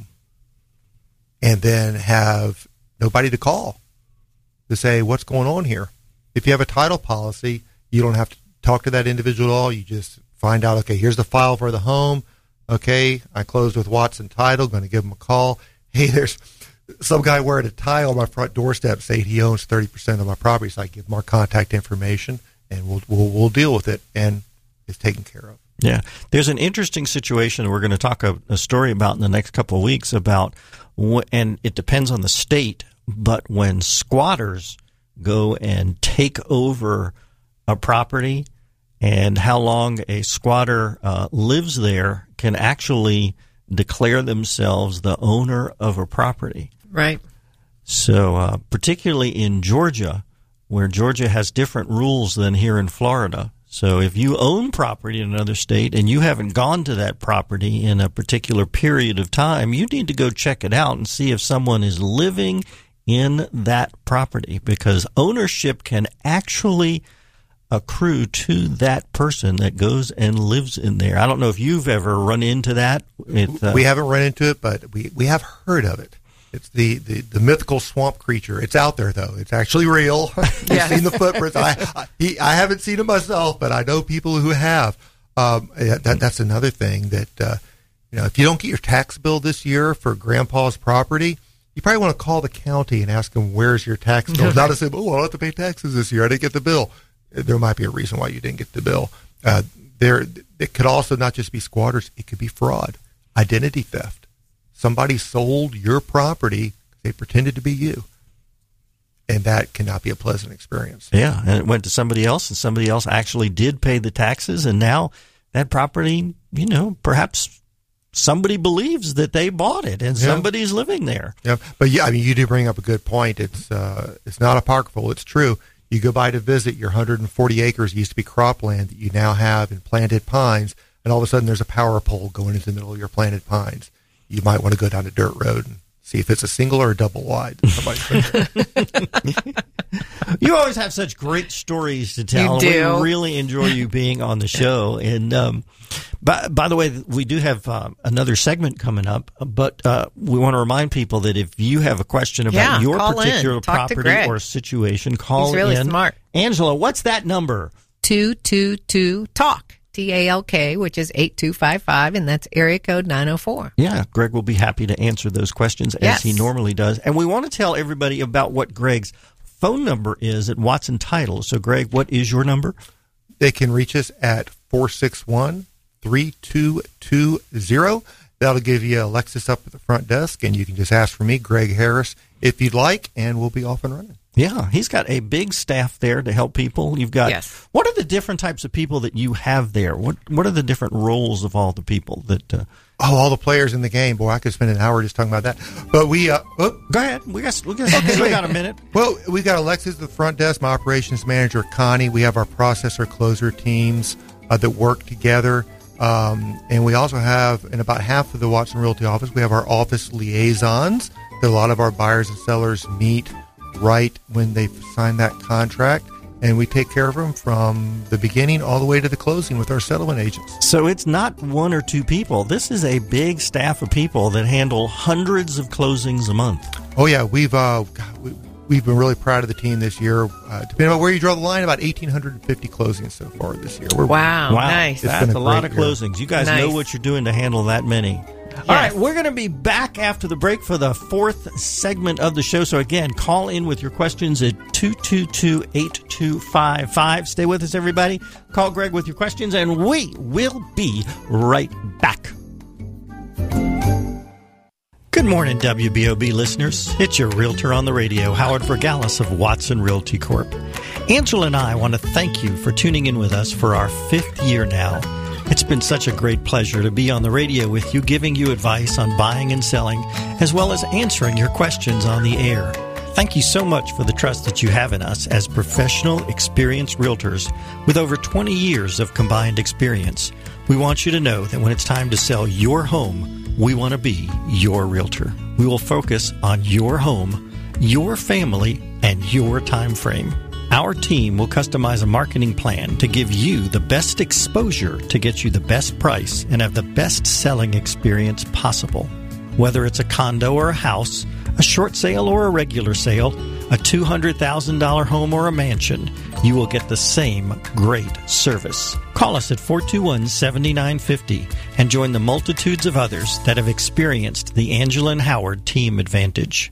And then have nobody to call to say, what's going on here? If you have a title policy, you don't have to talk to that individual at all. You just find out, okay, here's the file for the home. Okay, I closed with Watson Title, going to give them a call. Hey, there's some guy wearing a tie on my front doorstep saying he owns thirty percent of my property. So I give him our contact information, and we'll, we'll, we'll deal with it, and it's taken care of. Yeah. There's an interesting situation we're going to talk a, a story about in the next couple of weeks about, and it depends on the state, but when squatters go and take over a property and how long a squatter uh, lives there can actually declare themselves the owner of a property. Right. So uh, particularly in Georgia, where Georgia has different rules than here in Florida. So if you own property in another state and you haven't gone to that property in a particular period of time, you need to go check it out and see if someone is living in that property, because ownership can actually accrue to that person that goes and lives in there. I don't know if you've ever run into that. It, uh, we haven't run into it, but we, we have heard of it. It's the, the, the mythical swamp creature. It's out there, though. It's actually real. You've yeah. seen the footprints. I, I, he, I haven't seen it myself, but I know people who have. Um, that, that's another thing that, uh, you know, if you don't get your tax bill this year for Grandpa's property, you probably want to call the county and ask them, where's your tax bill? Not to say, oh, I'll have to pay taxes this year. I didn't get the bill. There might be a reason why you didn't get the bill. Uh, there, it could also not just be squatters. It could be fraud, identity theft. Somebody sold your property. They pretended to be you. And that cannot be a pleasant experience. Yeah, and it went to somebody else, and somebody else actually did pay the taxes, and now that property, you know, perhaps somebody believes that they bought it, and yeah. somebody's living there. Yeah, but yeah, I mean, you do bring up a good point. It's uh, it's not apocryphal. It's true. You go by to visit your one hundred forty acres used to be cropland that you now have in planted pines, and all of a sudden there's a power pole going into the middle of your planted pines. You might want to go down a dirt road and see if it's a single or a double wide. You always have such great stories to tell. You do. We really enjoy you being on the show. And um, by, by the way, we do have uh, another segment coming up, but uh, we want to remind people that if you have a question about yeah, your particular property or situation, call He's really in. Smart. Angela, what's that number? two two two talk. T A L K, which is eight two five five, and that's area code nine oh four. Yeah, Greg will be happy to answer those questions as yes. he normally does. And we want to tell everybody about what Greg's phone number is at Watson Title. So, Greg, what is your number? They can reach us at four six one, three two two zero. That'll give you a Lexus up at the front desk, and you can just ask for me, Greg Harris, if you'd like, and we'll be off and running. Yeah, he's got a big staff there to help people. You've got yes. What are the different types of people that you have there? What What are the different roles of all the people that? Uh, oh, all the players in the game. Boy, I could spend an hour just talking about that. But we, uh, oh. go ahead. We got we got, okay, we got a minute. Well, we got Alexis at the front desk. My operations manager Connie. We have our processor closer teams uh, that work together, um, and we also have in about half of the Watson Realty office, we have our office liaisons that a lot of our buyers and sellers meet right when they sign that contract, and we take care of them from the beginning all the way to the closing with our settlement agents. So it's not one or two people. This is a big staff of people that handle hundreds of closings a month. Oh yeah, we've uh, we, we've been really proud of the team this year. Uh, depending on where you draw the line, about eighteen fifty closings so far this year. We're, wow, wow, nice. That's a, a lot of year. closings. You guys nice. know what you're doing to handle that many. All right, we're going to be back after the break for the fourth segment of the show. So, again, call in with your questions at two two two, eight two five five. Stay with us, everybody. Call Greg with your questions, and we will be right back. Good morning, W B O B listeners. It's your realtor on the radio, Howard Vergalis of Watson Realty Corp. Angela and I want to thank you for tuning in with us for our fifth year now. It's been such a great pleasure to be on the radio with you, giving you advice on buying and selling, as well as answering your questions on the air. Thank you so much for the trust that you have in us as professional, experienced realtors with over twenty years of combined experience. We want you to know that when it's time to sell your home, we want to be your realtor. We will focus on your home, your family, and your time frame. Our team will customize a marketing plan to give you the best exposure to get you the best price and have the best selling experience possible. Whether it's a condo or a house, a short sale or a regular sale, a two hundred thousand dollars home or a mansion, you will get the same great service. Call us at four two one, seven nine five zero and join the multitudes of others that have experienced the Angela and Howard team advantage.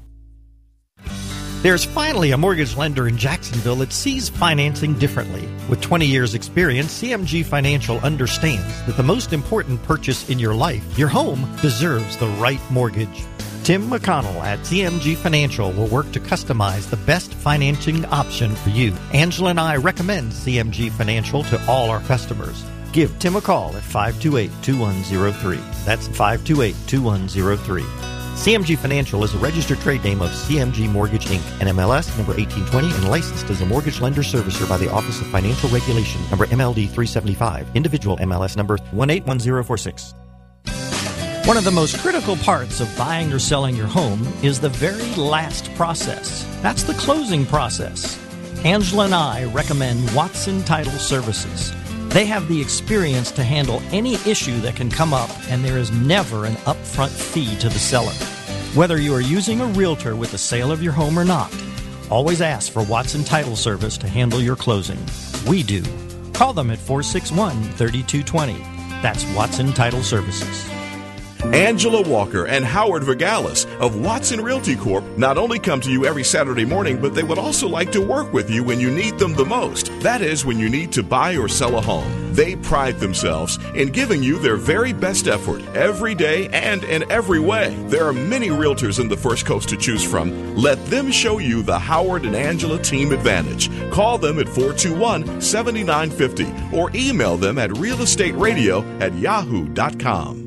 There's finally a mortgage lender in Jacksonville that sees financing differently. With twenty years experience, C M G Financial understands that the most important purchase in your life, your home, deserves the right mortgage. Tim McConnell at C M G Financial will work to customize the best financing option for you. Angela and I recommend C M G Financial to all our customers. Give Tim a call at five two eight, two one zero three. That's five two eight, two one zero three. C M G Financial is a registered trade name of C M G Mortgage, Incorporated, N M L S number eighteen twenty, and licensed as a mortgage lender servicer by the Office of Financial Regulation, number M L D three seventy-five, individual M L S number one eight one zero four six. One of the most critical parts of buying or selling your home is the very last process. That's the closing process. Angela and I recommend Watson Title Services. They have the experience to handle any issue that can come up, and there is never an upfront fee to the seller. Whether you are using a realtor with the sale of your home or not, always ask for Watson Title Service to handle your closing. We do. Call them at four six one, three two two zero. That's Watson Title Services. Angela Walker and Howard Vergalis of Watson Realty Corp not only come to you every Saturday morning, but they would also like to work with you when you need them the most. That is, when you need to buy or sell a home. They pride themselves in giving you their very best effort every day and in every way. There are many realtors in the First Coast to choose from. Let them show you the Howard and Angela team advantage. Call them at four two one, seven nine five zero or email them at realestateradio at yahoo dot com.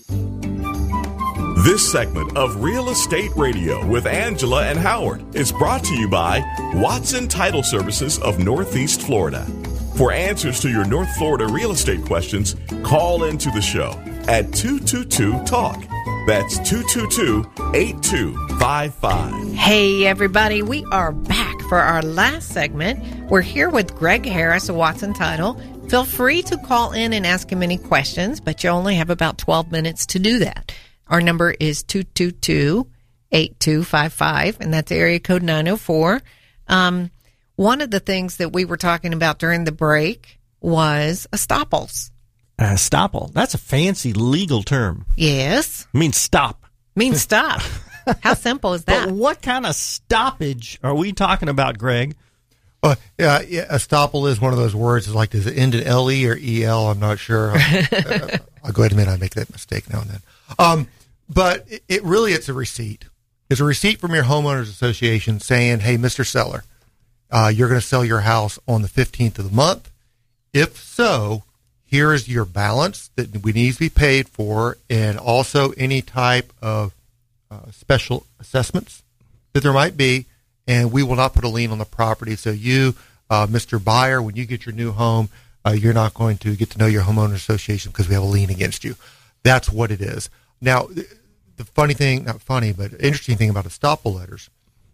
This segment of Real Estate Radio with Angela and Howard is brought to you by Watson Title Services of Northeast Florida. For answers to your North Florida real estate questions, call into the show at two two two talk. That's two two two, eight two five five. Hey, everybody. We are back for our last segment. We're here with Greg Harris of Watson Title. Feel free to call in and ask him any questions, but you only have about twelve minutes to do that. Our number is two two two, eight two five five, and that's area code nine oh four. Um, one of the things that we were talking about during the break was estoppels. Uh, estoppel. That's a fancy legal term. Yes. It means stop. Means stop. How simple is that? But what kind of stoppage are we talking about, Greg? Uh, yeah, yeah, estoppel is one of those words. It's like, does it end in L E or E L? I'm not sure. uh, I'll go ahead and admit I make that mistake now and then. Um, But it, it really, it's a receipt. It's a receipt from your homeowners association saying, hey, Mister Seller, uh, you're going to sell your house on the fifteenth of the month. If so, here is your balance that we need to be paid for, and also any type of uh, special assessments that there might be, and we will not put a lien on the property. So you, uh, Mister Buyer, when you get your new home, uh, you're not going to get to know your homeowners association because we have a lien against you. That's what it is. Now, the funny thing, not funny, but interesting thing about estoppel letters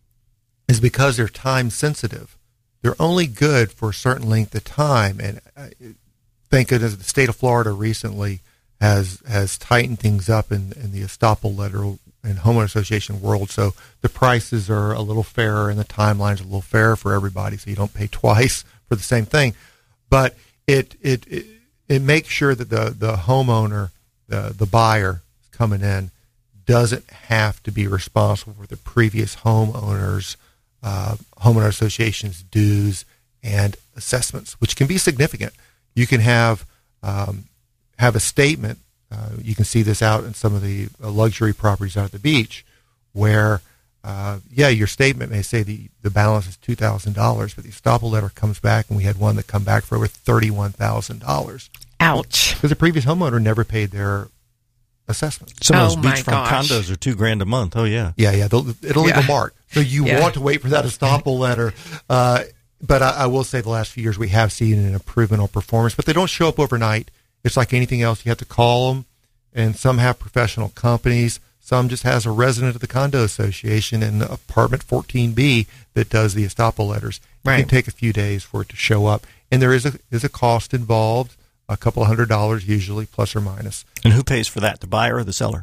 is because they're time sensitive, they're only good for a certain length of time. And uh, thank goodness the state of Florida recently has has tightened things up in, in the estoppel letter and homeowner association world. So the prices are a little fairer and the timeline's a little fairer for everybody, so you don't pay twice for the same thing. But it it it, it makes sure that the, the homeowner, the, the buyer, coming in doesn't have to be responsible for the previous homeowners, uh, homeowner association's dues and assessments, which can be significant. You can have um, have a statement. Uh, you can see this out in some of the uh, luxury properties out at the beach, where uh, yeah, your statement may say the the balance is two thousand dollars, but the estoppel letter comes back, and we had one that come back for over thirty one thousand dollars. Ouch! Because the previous homeowner never paid their assessment. Some of those Oh, my beachfront gosh. condos are two grand a month. Oh yeah, Yeah, yeah, they'll, it'll leave Yeah. a mark. So you Yeah. want to wait for that estoppel letter. Uh, but I, I will say the last few years we have seen an improvement on performance, but they don't show up overnight. It's like anything else. You have to call them, and some have professional companies. Some just has a resident of the condo association in apartment fourteen B that does the estoppel letters. It Right. can take a few days for it to show up, and there is a is a cost involved, a couple of hundred dollars usually, plus or minus. and who pays for that? The buyer or the seller?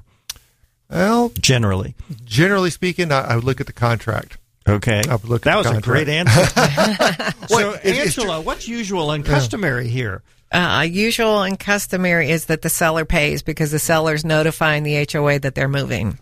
Well, Generally, generally speaking, I, I would look at the contract. okay. I would look at that the was a contract. great answer. so, Well, it- it's Angela, what's usual and customary here? Uh, usual and customary is that the seller pays because the seller's notifying the H O A that they're moving.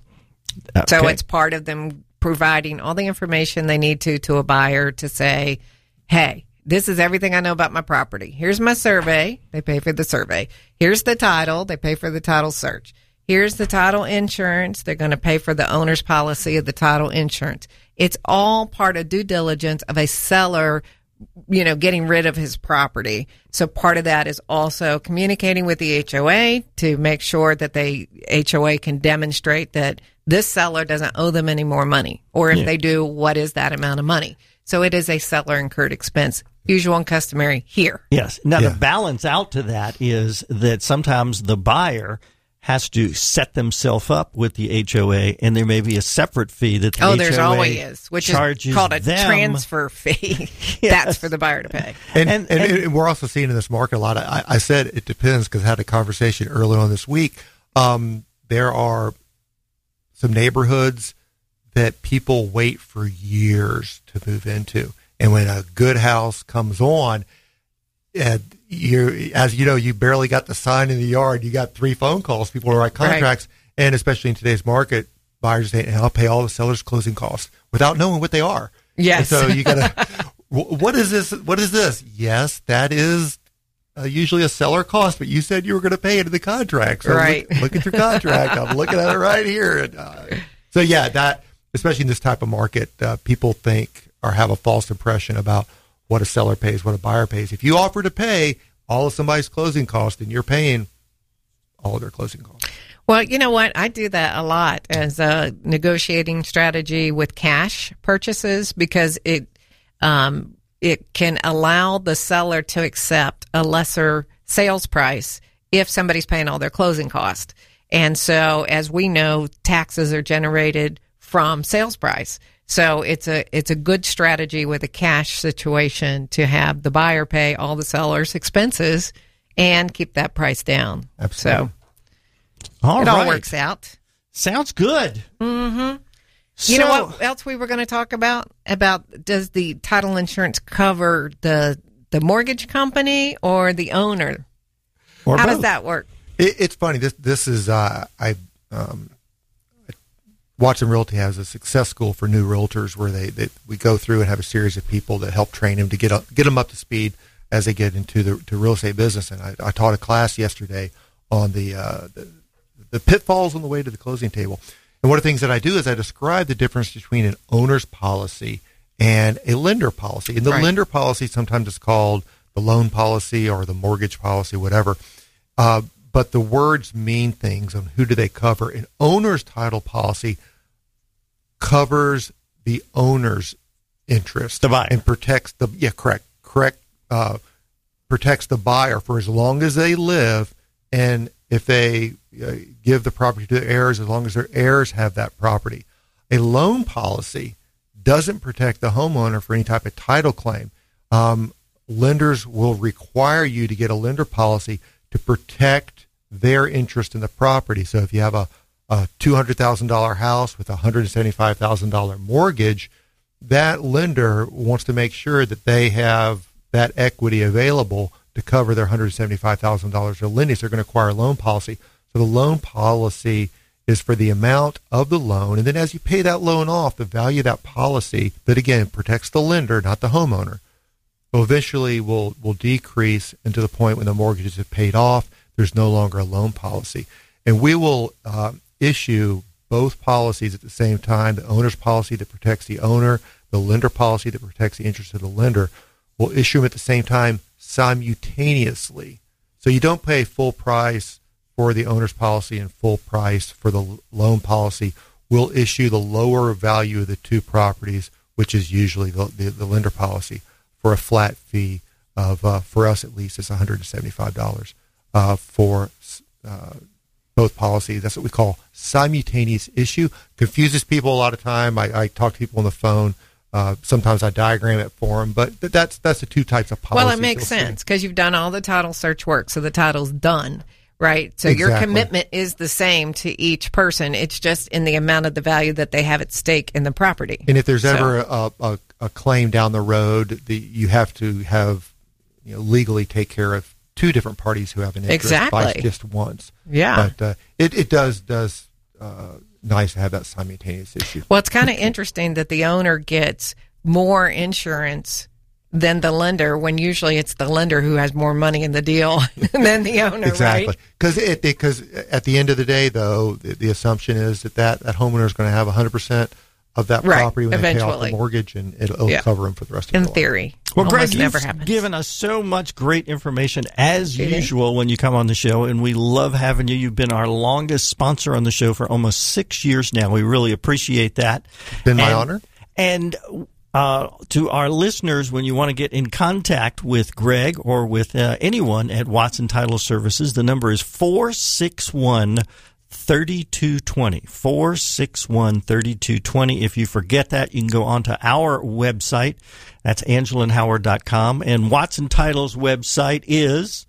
So Okay. it's part of them providing all the information they need to to a buyer to say, hey, this is everything I know about my property. Here's my survey. They pay for the survey. Here's the title. They pay for the title search. Here's the title insurance. They're going to pay for the owner's policy of the title insurance. It's all part of due diligence of a seller, you know, getting rid of his property. So part of that is also communicating with the H O A to make sure that they H O A can demonstrate that this seller doesn't owe them any more money. Or if Yeah. they do, what is that amount of money? So it is a seller incurred expense, usual and customary here. Yes. Now, Yeah. the balance out to that is that sometimes the buyer has to set themselves up with the H O A, and there may be a separate fee that the Oh, H O A there's always is, which charges is called a them. transfer fee. Yes. That's for the buyer to pay. And, And- and, and- and we're also seeing in this market a lot of, I, I said it depends because I had a conversation earlier on this week. Um, there are some neighborhoods that people wait for years to move into. And when a good house comes on, and you, as you know, you barely got the sign in the yard. You got three phone calls. People will write contracts. Right. And especially in today's market, buyers say, I'll pay all the seller's closing costs without knowing what they are. Yes. And so you got to, what is this? What is this? Yes, that is uh, usually a seller cost, but you said you were going to pay it in the contract. So Right. Look, look at your contract. I'm looking at it right here. And, uh, so yeah, that, especially in this type of market, uh, people think or have a false impression about what a seller pays, what a buyer pays. If you offer to pay all of somebody's closing costs, then you're paying all of their closing costs. Well, you know what? I do that a lot as a negotiating strategy with cash purchases because it um, it can allow the seller to accept a lesser sales price if somebody's paying all their closing costs. And so, as we know, taxes are generated from sales price. So it's a it's a good strategy with a cash situation to have the buyer pay all the seller's expenses and keep that price down. Absolutely. So All it right. all works out. Sounds good. Mm-hmm. So, You know what else we were going to talk about? About does the title insurance cover the the mortgage company or the owner? Or How both. does that work? It, it's funny. This this is uh, I um, Watson Realty has a success school for new realtors where they, they we go through and have a series of people that help train them to get up, get them up to speed as they get into the to real estate business. And I, I taught a class yesterday on the, uh, the the pitfalls on the way to the closing table. And one of the things that I do is I describe the difference between an owner's policy and a lender policy. And the Right. lender policy sometimes is called the loan policy or the mortgage policy, whatever. Uh, but the words mean things on who do they cover. An owner's title policy covers the owner's interest. The buyer. And protects the, yeah, correct, correct, uh, protects the buyer for as long as they live. And if they uh, give the property to their heirs, as long as their heirs have that property. A loan policy doesn't protect the homeowner for any type of title claim. Um, lenders will require you to get a lender policy to protect their interest in the property. So if you have a, a two hundred thousand dollars house with a one hundred seventy-five thousand dollars mortgage, that lender wants to make sure that they have that equity available to cover their one hundred seventy-five thousand dollars of lending. So they're going to acquire a loan policy. So the loan policy is for the amount of the loan, and then as you pay that loan off, the value of that policy that, again, protects the lender, not the homeowner, will eventually will, will decrease into the point when the mortgages have paid off, there's no longer a loan policy. And we will uh, issue both policies at the same time, the owner's policy that protects the owner, the lender policy that protects the interest of the lender. We'll issue them at the same time simultaneously. So you don't pay full price for the owner's policy and full price for the loan policy. We'll issue the lower value of the two properties, which is usually the, the, the lender policy, for a flat fee of, uh, for us at least, it's one hundred seventy-five dollars uh, for uh, both policies. That's what we call simultaneous issue. Confuses people a lot of time. I, I talk to people on the phone. Uh, sometimes I diagram it for them, but th- that's that's the two types of policies. Well, it makes sense because you've done all the title search work, so the title's done, right? So Exactly. your commitment is the same to each person. It's just in the amount of the value that they have at stake in the property. And if there's So- ever a, a, a claim down the road, the, you have to have, you know, legally take care of two different parties who have an interest by Exactly. just once. Yeah. But uh, it, it does does uh, nice to have that simultaneous issue. Well, it's kind of interesting that the owner gets more insurance than the lender, when usually it's the lender who has more money in the deal than the owner, Exactly. right? Because it, because at the end of the day, though, the, the assumption is that that, that homeowner is going to have one hundred percent of that Right, property when they pay off eventually. the mortgage, and it'll, it'll Yeah. cover them for the rest of In their life. theory. Well, Greg, Almost never you've happens. given us so much great information as Really? usual when you come on the show, and we love having you. You've been our longest sponsor on the show for almost six years now. We really appreciate that. It's been my And- honor. And uh, to our listeners, when you want to get in contact with Greg or with uh, anyone at Watson Title Services, the number is four six one, three two two zero. four six one, three two two zero. If you forget that, you can go onto our website. That's angela and howard dot com. And Watson Title's website is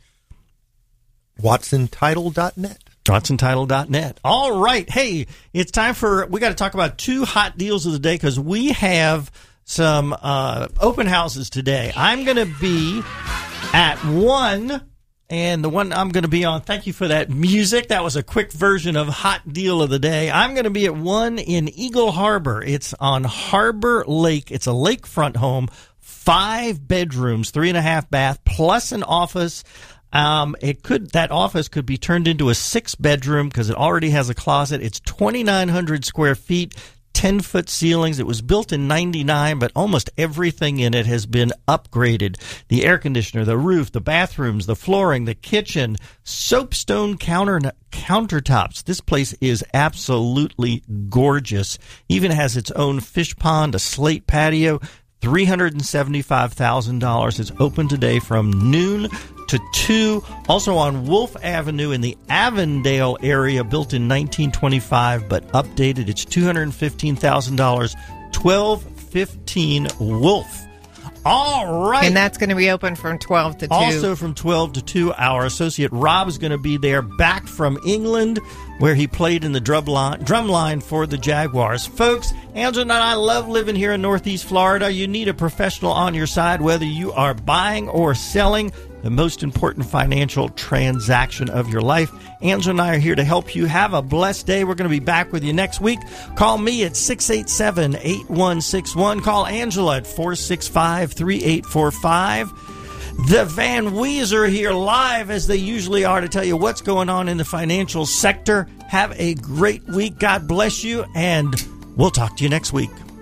watson title dot net. watson title dot net. All right. Hey, it's time for, we got to talk about two hot deals of the day because we have some uh, open houses today. I'm going to be at one, and the one I'm going to be on, thank you for that music. That was a quick version of Hot Deal of the Day. I'm going to be at one in Eagle Harbor. It's on Harbor Lake. It's a lakefront home, five bedrooms, three and a half bath, plus an office. Um, it could, that office could be turned into a six bedroom because it already has a closet. It's twenty-nine hundred square feet, ten foot ceilings. It was built in ninety-nine, but almost everything in it has been upgraded. The air conditioner, the roof, the bathrooms, the flooring, the kitchen, soapstone counter, countertops. This place is absolutely gorgeous. Even has its own fish pond, a slate patio. three hundred seventy-five thousand dollars. It's open today from noon to two. Also on Wolf Avenue in the Avondale area, built in nineteen twenty-five, but updated. It's two hundred fifteen thousand dollars. twelve fifteen Wolf. All right. And that's going to be open from twelve to two. Also from twelve to two, our associate Rob is going to be there, back from England, where he played in the drum line, drum line for the Jaguars. Folks, Angela and I love living here in Northeast Florida. You need a professional on your side, whether you are buying or selling the most important financial transaction of your life. Angela and I are here to help you. Have a blessed day. We're going to be back with you next week. Call me at six eight seven, eight one six one. Call Angela at four six five, three eight four five. The Van Weezer here live, as they usually are, to tell you what's going on in the financial sector. Have a great week. God bless you, and we'll talk to you next week.